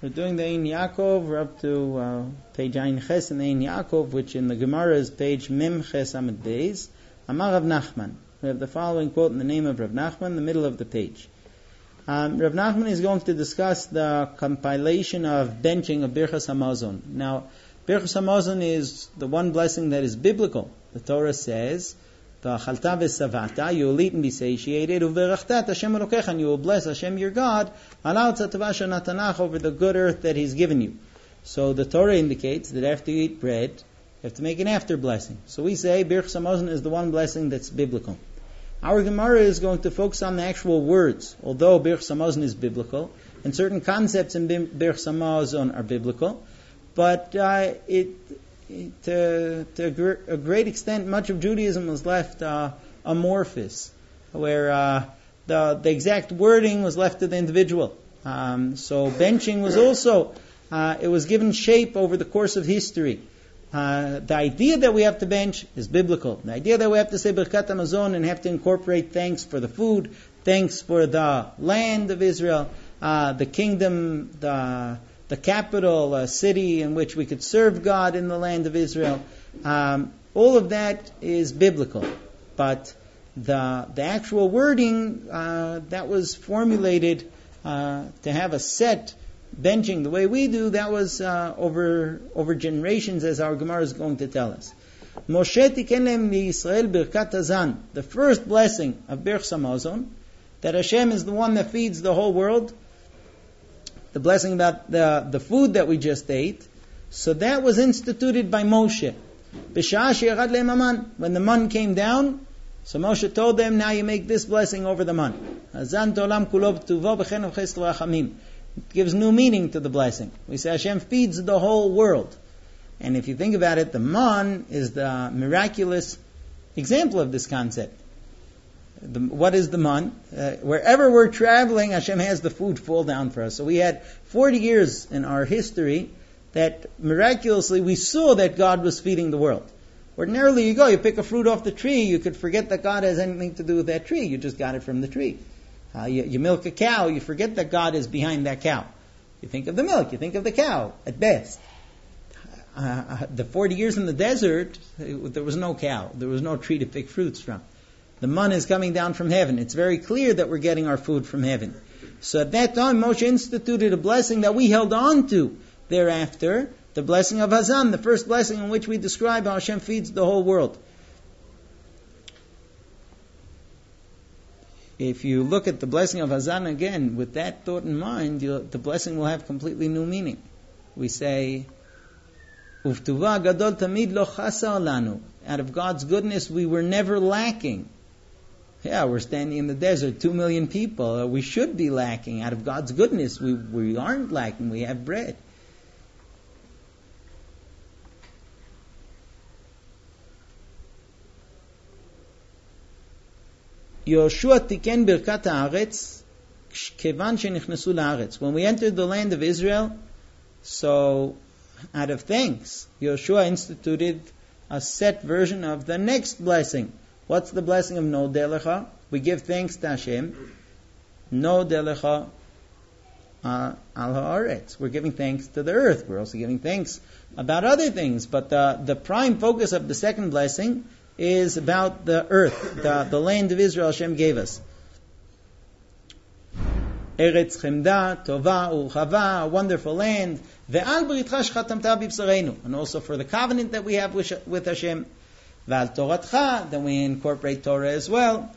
We're doing the Ein Yaakov. We're up to page Ein Ches in the Ein Yaakov, which in the Gemara is page Mem Ches Amud Beis. Amar Rav Nachman. We have the following quote in the name of Rav Nachman, the middle of the page. Rav Nachman is going to discuss the compilation of benching of Birchas Hamazon. Now, Birchas Hamazon is the one blessing that is biblical. The Torah says, "V'achalta v'savata," you will eat and be satiated. "Uverachtat Hashem Elokecha," and you will bless Hashem your God, "Ala Otzat Tova Natanach," over the good earth that He's given you. So the Torah indicates that after you eat bread, you have to make an after blessing. So we say Birchas Hamazon is the one blessing that's biblical. Our Gemara is going to focus on the actual words. Although Birchas Hamazon is biblical, and certain concepts in Birchas Hamazon are biblical, but to a great extent, much of Judaism was left amorphous, where the exact wording was left to the individual. So benching was also, it was given shape over the course of history. The idea that we have to bench is biblical. The idea that we have to say Birkat Hamazon and have to incorporate thanks for the food, thanks for the land of Israel, the kingdom, the capital, a city in which we could serve God in the land of Israel. All of that is biblical. But the actual wording that was formulated to have a set benching the way we do, that was over generations, as our Gemara is going to tell us. Moshe tiken lehem miYisrael birkat hazan, the first blessing of Birchas Hamazon, that Hashem is the one that feeds the whole world, the blessing about the food that we just ate. So that was instituted by Moshe. B'sha'ah she'yarad lehem haman, when the man came down, so Moshe told them, now you make this blessing over the man. Hazan tolam kulo b'tuvo b'chen v'chesed v'rachamim. It gives new meaning to the blessing. We say Hashem feeds the whole world. And if you think about it, the man is the miraculous example of this concept. What is the man? Wherever we're traveling, Hashem has the food fall down for us. So we had 40 years in our history that miraculously we saw that God was feeding the world. Ordinarily you go, you pick a fruit off the tree, you could forget that God has anything to do with that tree. You just got it from the tree. You milk a cow, you forget that God is behind that cow. You think of the milk, you think of the cow, at best. The 40 years in the desert, there was no cow. There was no tree to pick fruits from. The manna is coming down from heaven. It's very clear that we're getting our food from heaven. So at that time, Moshe instituted a blessing that we held on to thereafter, the blessing of Hazan, the first blessing in which we describe how Hashem feeds the whole world. If you look at the blessing of Hazan again, with that thought in mind, the blessing will have completely new meaning. We say, Uvtuva gadol tamid lo chasar lanu. Out of God's goodness, we were never lacking. Yeah, we're standing in the desert, 2 million people. We should be lacking. Out of God's goodness, we aren't lacking. We have bread. Yoshua tiken birkat haaretz kevan shenichnesu laaretz. When we entered the land of Israel, so out of thanks, Yoshua instituted a set version of the next blessing. What's the blessing of No Delecha? We give thanks to Hashem. No Delecha al haaretz. We're giving thanks to the earth. We're also giving thanks about other things. But the prime focus of the second blessing is about the earth, the land of Israel Hashem gave us. Eretz chemda, tova, urchava, a wonderful land. Ve'al britcha shchatamta b'bsareinu. And also for the covenant that we have with Hashem. Ve'al toratcha, then we incorporate Torah as well.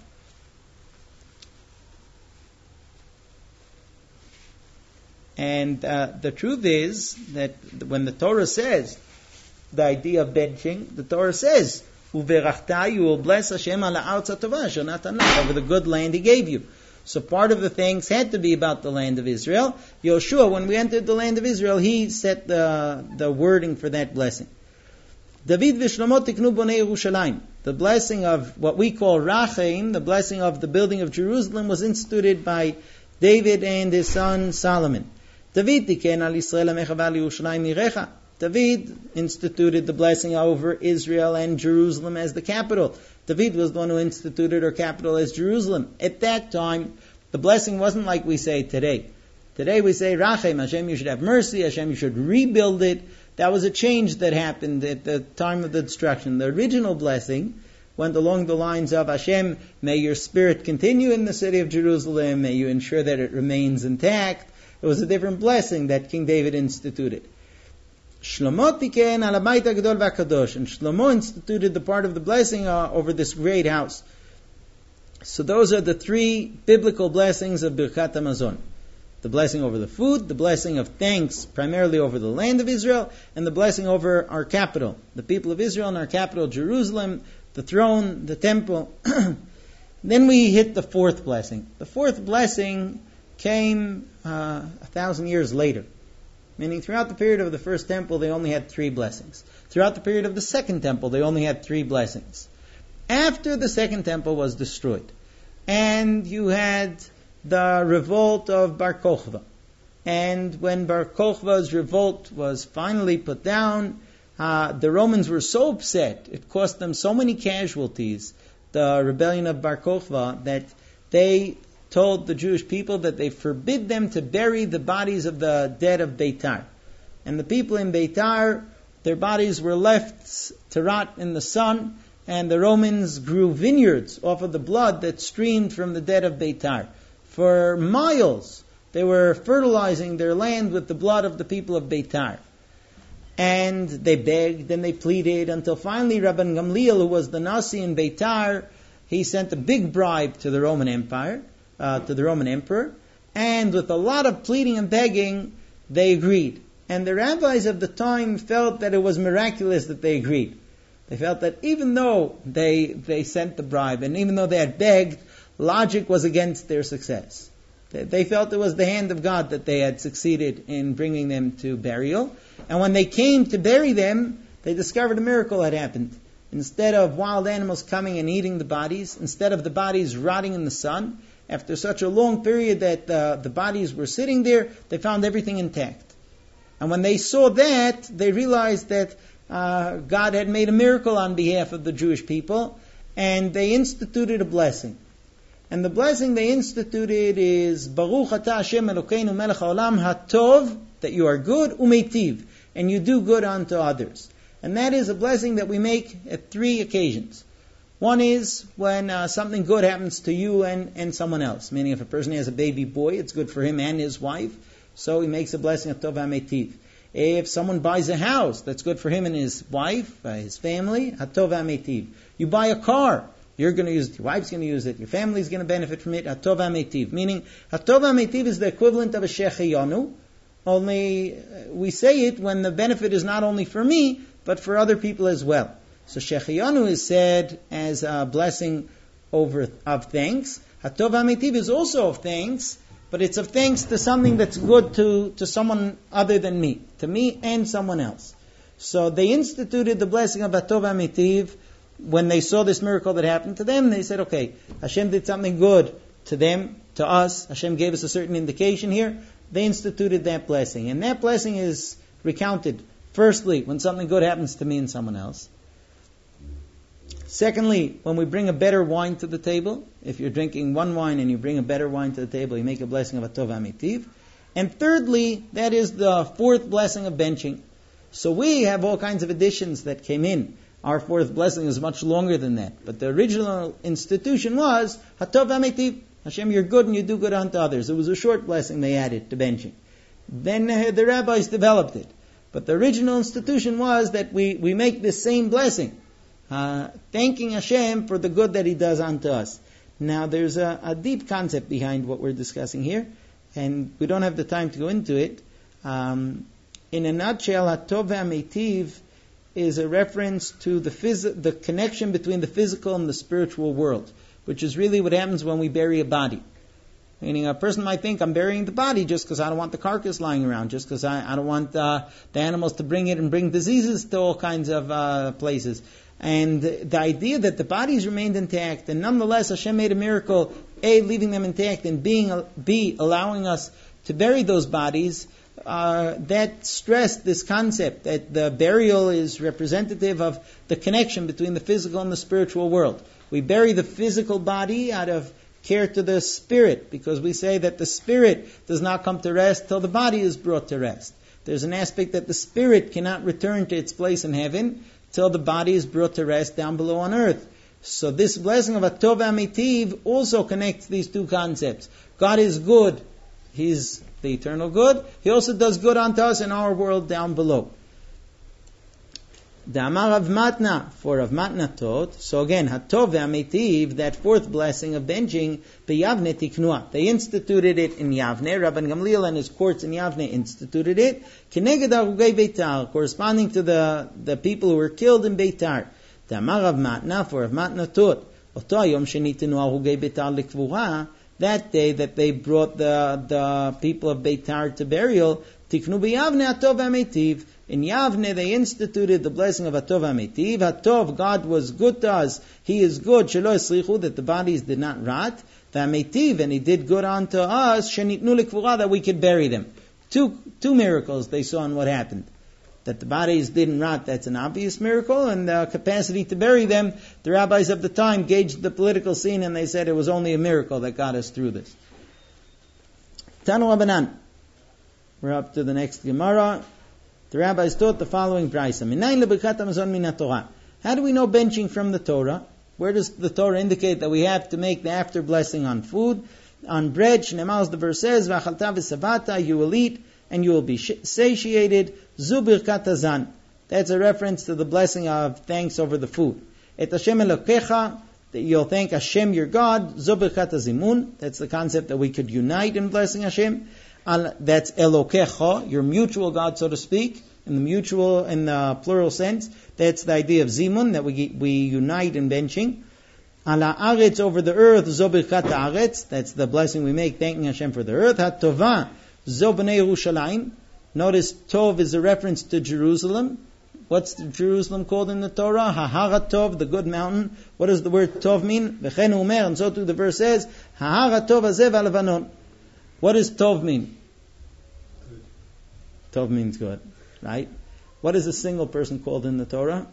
And the truth is that when the Torah says, the idea of benching, the Torah says, Uverachta, you will bless Hashem ala Otzat Tova asher natanach, over the good land He gave you. So part of the things had to be about the land of Israel. Yoshua, when we entered the land of Israel, he set the wording for that blessing. David v'Shlomo tiknu bonei Yerushalayim. The blessing of what we call Rachaim, the blessing of the building of Jerusalem, was instituted by David and his son Solomon. David tiken al Yisrael amecha v'al Yerushalayim yirecha. David instituted the blessing over Israel and Jerusalem as the capital. David was the one who instituted our capital as Jerusalem. At that time, the blessing wasn't like we say today. Today we say, Rachem, Hashem, you should have mercy, Hashem, you should rebuild it. That was a change that happened at the time of the destruction. The original blessing went along the lines of, Hashem, may your spirit continue in the city of Jerusalem, may you ensure that it remains intact. It was a different blessing that King David instituted. Shlomo tiken al habayit hagedol v'hakadosh, and Shlomo instituted the part of the blessing over this great house. So those are the three biblical blessings of Birkat HaMazon. The blessing over the food, the blessing of thanks primarily over the land of Israel, and the blessing over our capital, the people of Israel and our capital, Jerusalem, the throne, the temple. Then we hit the fourth blessing. The fourth blessing came 1,000 years later. Meaning throughout the period of the first temple, they only had 3 blessings. Throughout the period of the second temple, they only had 3 blessings. After the second temple was destroyed, and you had the revolt of Bar Kokhba, and when Bar Kokhba's revolt was finally put down, the Romans were so upset, it cost them so many casualties, the rebellion of Bar Kokhba, that they told the Jewish people that they forbid them to bury the bodies of the dead of Beitar. And the people in Beitar, their bodies were left to rot in the sun, and the Romans grew vineyards off of the blood that streamed from the dead of Beitar. For miles, they were fertilizing their land with the blood of the people of Beitar. And they begged and they pleaded until finally Rabban Gamliel, who was the Nasi in Beitar, he sent a big bribe to the Roman Empire, to the Roman Emperor, and with a lot of pleading and begging, they agreed. And the rabbis of the time felt that it was miraculous that they agreed. They felt that even though they sent the bribe, and even though they had begged, logic was against their success. They felt it was the hand of God that they had succeeded in bringing them to burial. And when they came to bury them, they discovered a miracle had happened. Instead of wild animals coming and eating the bodies, instead of the bodies rotting in the sun, after such a long period that the bodies were sitting there, they found everything intact. And when they saw that, they realized that God had made a miracle on behalf of the Jewish people, and they instituted a blessing. And the blessing they instituted is Baruch Atah Hashem Elokeinu Melech Haolam Hatov, that you are good, Umeitiv, and you do good unto others. And that is a blessing that we make at 3 occasions. One is when something good happens to you and someone else. Meaning if a person has a baby boy, it's good for him and his wife, so he makes a blessing of Tov HaMeitiv. If someone buys a house, that's good for him and his wife, his family, Hatov HaMeitiv. You buy a car, you're going to use it, your wife's going to use it, your family's going to benefit from it, Hatov HaMeitiv. Meaning, Hatov HaMeitiv is the equivalent of a Shechiyanu, only we say it when the benefit is not only for me, but for other people as well. So Shechiyanu is said as a blessing of thanks. Hatov HaMeitiv is also of thanks, but it's of thanks to something that's good to someone other than me, to me and someone else. So they instituted the blessing of Hatov HaMeitiv. When they saw this miracle that happened to them, they said, okay, Hashem did something good to them, to us. Hashem gave us a certain indication here. They instituted that blessing. And that blessing is recounted, firstly, when something good happens to me and someone else. Secondly, when we bring a better wine to the table. If you're drinking one wine and you bring a better wine to the table, you make a blessing of Hatov HaMeitiv. And thirdly, that is the fourth blessing of benching. So we have all kinds of additions that came in. Our fourth blessing is much longer than that. But the original institution was Hatov HaMeitiv. Hashem, you're good and you do good unto others. It was a short blessing they added to benching. Then the rabbis developed it. But the original institution was that we make this same blessing, thanking Hashem for the good that He does unto us. Now there's a deep concept behind what we're discussing here, and we don't have the time to go into it. In a nutshell, Hatov HaMeitiv is a reference to the connection between the physical and the spiritual world, which is really what happens when we bury a body. Meaning a person might think, I'm burying the body just because I don't want the carcass lying around, just because I don't want the animals to bring it and bring diseases to all kinds of places. And the idea that the bodies remained intact, and nonetheless Hashem made a miracle, A, leaving them intact, and B, allowing us to bury those bodies, that stressed this concept that the burial is representative of the connection between the physical and the spiritual world. We bury the physical body out of care to the spirit, because we say that the spirit does not come to rest till the body is brought to rest. There's an aspect that the spirit cannot return to its place in heaven till the body is brought to rest down below on earth. So this blessing of Atov Amitiv also connects these two concepts. God is good. He's the eternal good. He also does good unto us in our world down below. The Amar Rav Matna, for Rav Matna taught, so again, Hatov Amitiv, that fourth blessing of benching, B'Yavne Tiknua. They instituted it in Yavne. Rabban Gamliel and his courts in Yavne instituted it. Keneged Arugei Beitar, corresponding to the people who were killed in Beitar. The Amar Rav Matna, for Rav Matna taught, Oto Hayom Shenitenu Arugei Beitar Likvura, that day that they brought the people of Beitar to burial, Tiknu B'Yavne Hatov Amitiv. In Yavne, they instituted the blessing of Hatov Amitiv. Hatov, God was good to us. He is good. Shelo esrichu, that the bodies did not rot. V'Amitiv, and He did good unto us. Shenitnu lekvura, that we could bury them. Two miracles they saw in what happened. That the bodies didn't rot, that's an obvious miracle. And the capacity to bury them, the rabbis of the time gauged the political scene and they said it was only a miracle that got us through this. Tanu Rabbanan. We're up to the next Gemara. The rabbis taught the following brayso. How do we know benching from the Torah? Where does the Torah indicate that we have to make the after blessing on food, on bread? Shneimar, the verse says, "V'achalta v'savata," you will eat and you will be satiated. Zu birkat hazan. That's a reference to the blessing of thanks over the food. Et Hashem Elokecha, that you'll thank Hashem your God. Zu birkat hazimun. That's the concept that we could unite in blessing Hashem. That's Elokecha, your mutual God, so to speak, in the plural sense. That's the idea of zimun, that we unite in benching. Ala aretz, over the earth, zo birkat haaretz. That's the blessing we make, thanking Hashem for the earth. Hatova, zo b'nei Yerushalayim. Notice Tov is a reference to Jerusalem. What's Jerusalem called in the Torah? Hahara Tov, the good mountain. What does the word Tov mean? V'chen umer, and so too the verse says, Hahara Tov hazeh v'alevanon. What does Tov mean? Tov means good, right? What is a single person called in the Torah?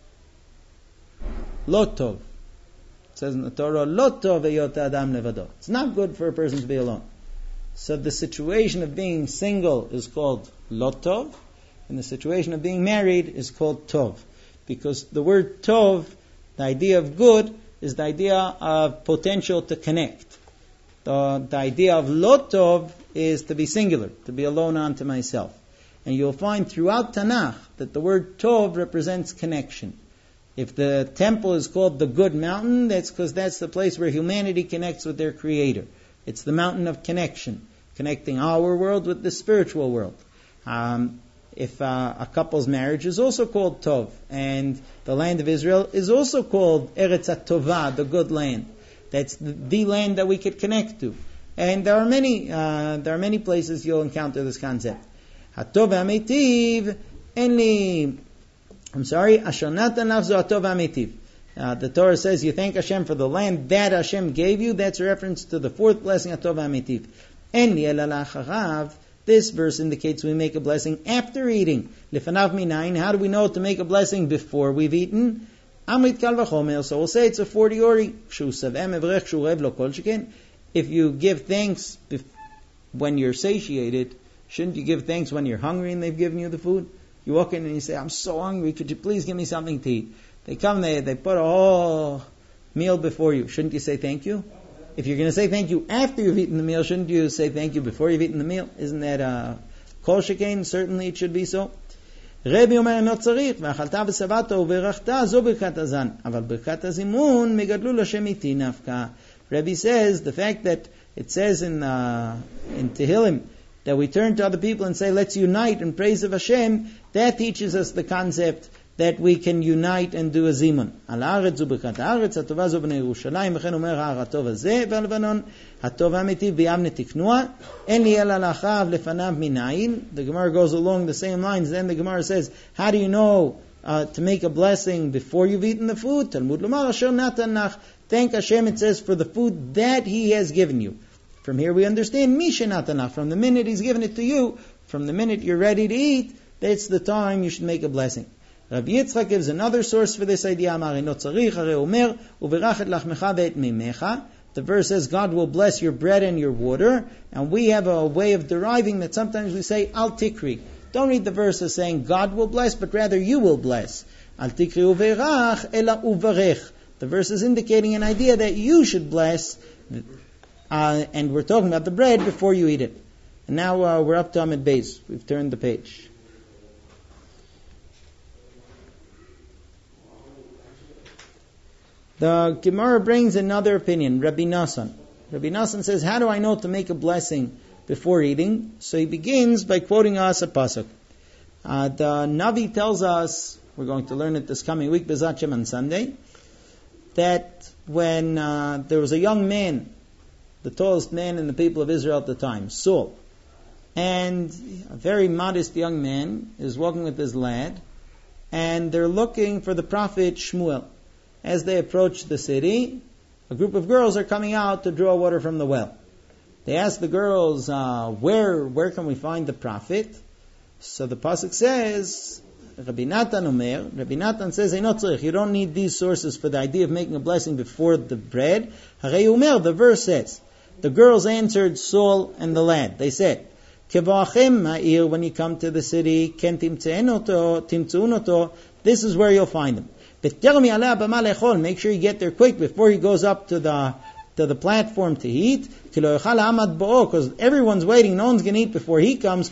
Lo Tov. It says in the Torah, Lo Tov heyot adam levado. It's not good for a person to be alone. So the situation of being single is called Lo Tov, and the situation of being married is called Tov. Because the word Tov, the idea of good, is the idea of potential to connect. The idea of Lo Tov is to be singular, to be alone unto myself. And you'll find throughout Tanakh that the word Tov represents connection. If the temple is called the Good Mountain, that's because that's the place where humanity connects with their Creator. It's the mountain of connection, connecting our world with the spiritual world. If a couple's marriage is also called Tov, and the land of Israel is also called Eretz HaTovah, the good land. That's the land that we could connect to. And there are many places you'll encounter this concept. Hatov Amitiv, Asher Natan Lach Zo Hatov Amitiv. The Torah says you thank Hashem for the land that Hashem gave you. That's a reference to the fourth blessing, Hatov Amitiv. This verse indicates we make a blessing after eating. Lefanav minayin. How do we know to make a blessing before we've eaten? Amrit kal v'chomer. So we'll say it's a 40 ori. If you give thanks when you're satiated, shouldn't you give thanks when you're hungry and they've given you the food? You walk in and you say, I'm so hungry, could you please give me something to eat? They come, they put a whole meal before you. Shouldn't you say thank you? If you're going to say thank you after you've eaten the meal, shouldn't you say thank you before you've eaten the meal? Isn't that kol shekain? Certainly it should be so. Rebbe Omer no tzarich, v'achalta v'savata u'verachta zo birkat hazan, aval birkat hazimun megadlu l'Hashem iti nafka. Rebbe says the fact that it says in Tehillim that we turn to other people and say let's unite in praise of Hashem, that teaches us the concept that we can unite and do a zimun. Al haaretz zu birkat haaretz, hatova zo b'nei Yerushalayim, v'chen umer ha'atov hazeh v'alevanon, hatov amitiv b'yavne tiknua, en li ela lachav lefanav minayin. The Gemara goes along the same lines. Then the Gemara says, how do you know to make a blessing before you've eaten the food? Talmud lomar asher natan lach. Thank Hashem, it says, for the food that He has given you. From here we understand misha natan lach. From the minute He's given it to you, from the minute you're ready to eat, that's the time you should make a blessing. Rabbi Yitzchak gives another source for this idea. Amar eno tzarich, harei omer, uberach et lachmecha ve'et mimecha. The verse says God will bless your bread and your water, and we have a way of deriving that sometimes we say al tikri. Don't read the verse as saying God will bless, but rather you will bless. Al tikri uverach ela uvarech. The verse is indicating an idea that you should bless, and we're talking about the bread before you eat it. And now we're up to Amid Beis. We've turned the page. The Gemara brings another opinion, Rabbi Nassan. Rabbi Nassan says, how do I know to make a blessing before eating? So he begins by quoting us a pasuk. The Navi tells us, we're going to learn it this coming week, B'ezrat Hashem on Sunday, that when there was a young man, the tallest man in the people of Israel at the time, Saul, and a very modest young man is walking with his lad, and they're looking for the prophet Shmuel. As they approach the city, a group of girls are coming out to draw water from the well. They ask the girls, where can we find the prophet? So the pasuk says, Rabbi Natan says, you don't need these sources for the idea of making a blessing before the bread. The verse says, the girls answered Saul and the lad. They said, when you come to the city, this is where you'll find him. Make sure you get there quick before he goes up to the platform to eat, because everyone's waiting. No one's going to eat before he comes.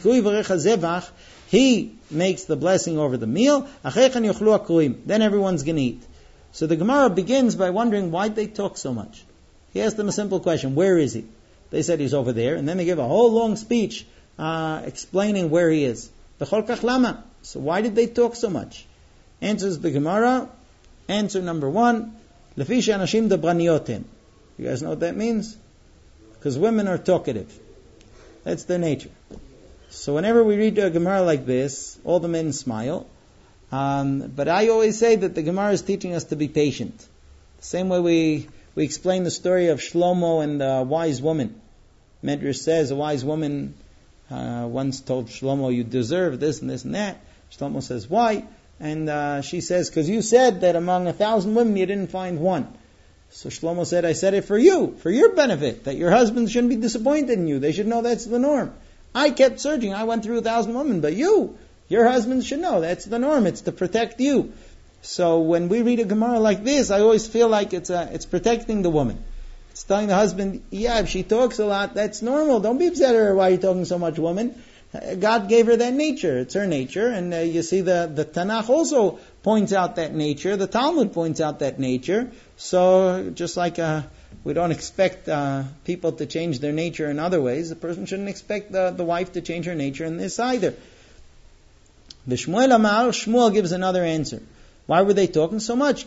He makes the blessing over the meal. Then everyone's going to eat. So the Gemara begins by wondering why they talk so much. He asked them a simple question: where is he? They said he's over there, and then they give a whole long speech explaining where he is. So why did they talk so much? Answers the Gemara. Answer number one, Lefisha anashim dabraniotin. You guys know what that means? Because women are talkative. That's their nature. So whenever we read a Gemara like this, all the men smile. But I always say that the Gemara is teaching us to be patient. The same way we explain the story of Shlomo and the wise woman. Medrash says a wise woman once told Shlomo, you deserve this and this and that. Shlomo says, why? And she says, because you said that among 1,000 women you didn't find one. So Shlomo said, I said it for you, for your benefit, that your husband shouldn't be disappointed in you. They should know that's the norm. I kept searching. I went through 1,000 women, but your husband should know that's the norm. It's to protect you. So when we read a Gemara like this, I always feel like it's protecting the woman. It's telling the husband, yeah, if she talks a lot, that's normal. Don't be upset at her. Why are you talking so much, woman? God gave her that nature. It's her nature. And you see the Tanakh also points out that nature. The Talmud points out that nature. So just like we don't expect people to change their nature in other ways, the person shouldn't expect the wife to change her nature in this either. The Shmuel gives another answer. Why were they talking so much?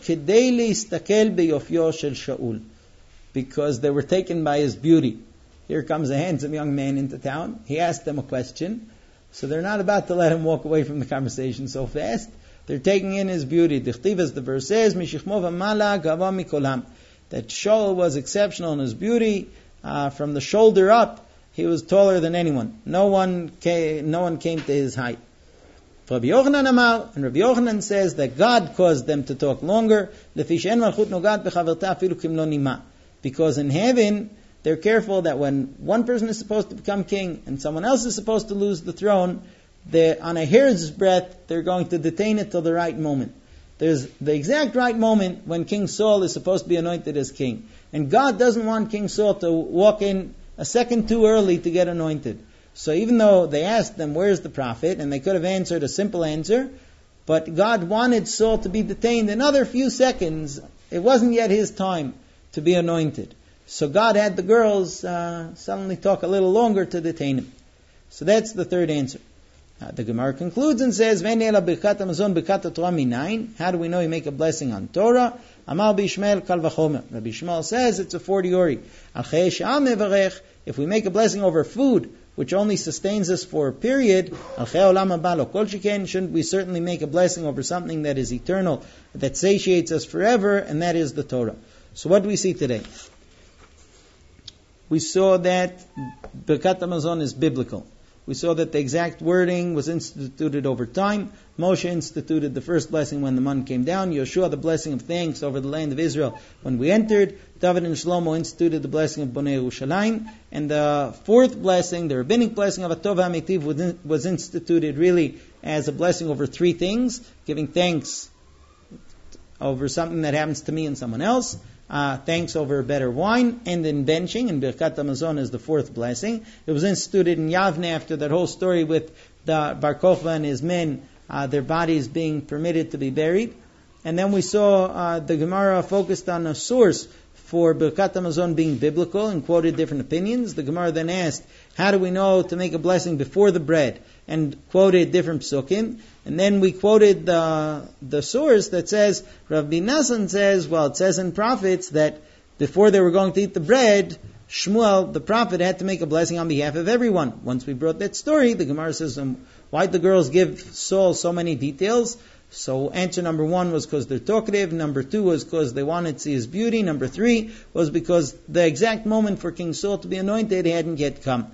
Because they were taken by his beauty. Here comes a handsome young man into town. He asked them a question. So they're not about to let him walk away from the conversation so fast. They're taking in his beauty. Dichtiv, as the verse says, that Shaul was exceptional in his beauty. From the shoulder up, he was taller than anyone. No one came to his height. Rabbi Yochanan Amar, and Rabbi Yochanan says that God caused them to talk longer. Because in heaven, they're careful that when one person is supposed to become king and someone else is supposed to lose the throne, on a hair's breadth, they're going to detain it till the right moment. There's the exact right moment when King Saul is supposed to be anointed as king. And God doesn't want King Saul to walk in a second too early to get anointed. So even though they asked them, where's the prophet? And they could have answered a simple answer, but God wanted Saul to be detained another few seconds. It wasn't yet his time to be anointed. So God had the girls suddenly talk a little longer to detain him. So that's the third answer. The Gemara concludes and says, how do we know you make a blessing on Torah? Amar Bishmael kal v'chomer. Rabbi Shmuel says it's a 40 ori. If we make a blessing over food, which only sustains us for a period, shouldn't we certainly make a blessing over something that is eternal, that satiates us forever, and that is the Torah. So what do we see today? We saw that Birkat Hamazon is biblical. We saw that the exact wording was instituted over time. Moshe instituted the first blessing when the man came down. Yoshua, the blessing of thanks over the land of Israel when we entered. David and Shlomo instituted the blessing of Bonei Yerushalayim. And the fourth blessing, the rabbinic blessing of Atov HaMitiv, was instituted really as a blessing over three things. Giving thanks over something that happens to me and someone else. Thanks over better wine, and in benching, and Birkat Hamazon is the fourth blessing. It was instituted in Yavne after that whole story with the Bar Kokhba and his men, their bodies being permitted to be buried. And then we saw the Gemara focused on a source for Birkat Hamazon being biblical and quoted different opinions. The Gemara then asked, how do we know to make a blessing before the bread? And quoted different psukim. And then we quoted the source that says, Rabbi Nassan says, well, it says in prophets that before they were going to eat the bread, Shmuel, the prophet, had to make a blessing on behalf of everyone. Once we brought that story, the Gemara says, why did the girls give Saul so many details? So answer number one was because they're talkative. Number two was because they wanted to see his beauty. Number three was because the exact moment for King Saul to be anointed hadn't yet come.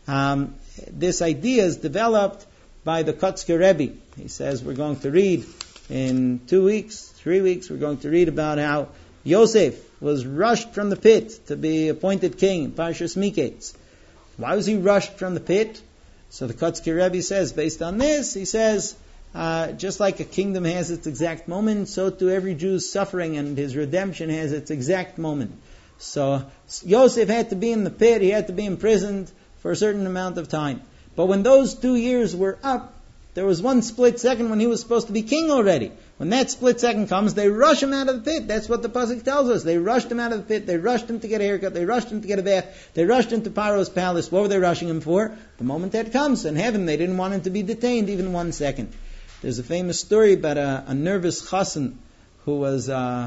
This idea is developed by the Kotzker Rebbe. He says we're going to read in 3 weeks, we're going to read about how Yosef was rushed from the pit to be appointed king in Parshas Miketz. Why was he rushed from the pit? So the Kotzker Rebbe says, based on this, he says, just like a kingdom has its exact moment, so too every Jew's suffering and his redemption has its exact moment. So Yosef had to be in the pit, he had to be imprisoned for a certain amount of time. But when those 2 years were up, there was one split second when he was supposed to be king already. When that split second comes, they rush him out of the pit. That's what the pasuk tells us. They rushed him out of the pit. They rushed him to get a haircut. They rushed him to get a bath. They rushed him to Paro's palace. What were they rushing him for? The moment that comes. In heaven, they didn't want him to be detained even 1 second. There's a famous story about a nervous chassan who was,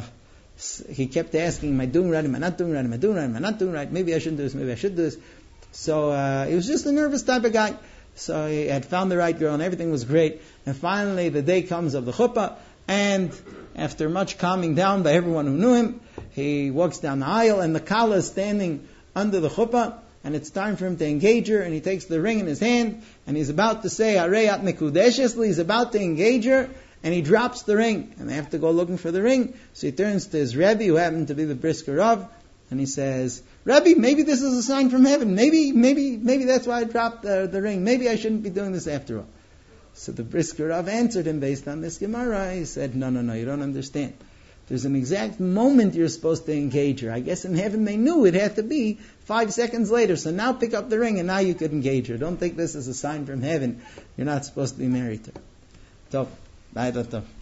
he kept asking, am I doing right? Am I not doing right? Am I doing right? Am I not doing right? Maybe I shouldn't do this. Maybe I should do this. So he was just a nervous type of guy. So he had found the right girl and everything was great. And finally the day comes of the chuppah, and after much calming down by everyone who knew him, he walks down the aisle and the kala is standing under the chuppah, and it's time for him to engage her, and he takes the ring in his hand and he's about to say Areyat Mekudeshesli, he's about to engage her, and he drops the ring, and they have to go looking for the ring. So he turns to his Rebbe, who happened to be the Brisker Rav, and he says, Rebbe, maybe this is a sign from heaven. Maybe that's why I dropped the ring. Maybe I shouldn't be doing this after all. So the Brisker Rav answered him based on this Gemara. He said, no, you don't understand. There's an exact moment you're supposed to engage her. I guess in heaven they knew it had to be 5 seconds later. So now pick up the ring and now you could engage her. Don't think this is a sign from heaven. You're not supposed to be married to her. So, bye,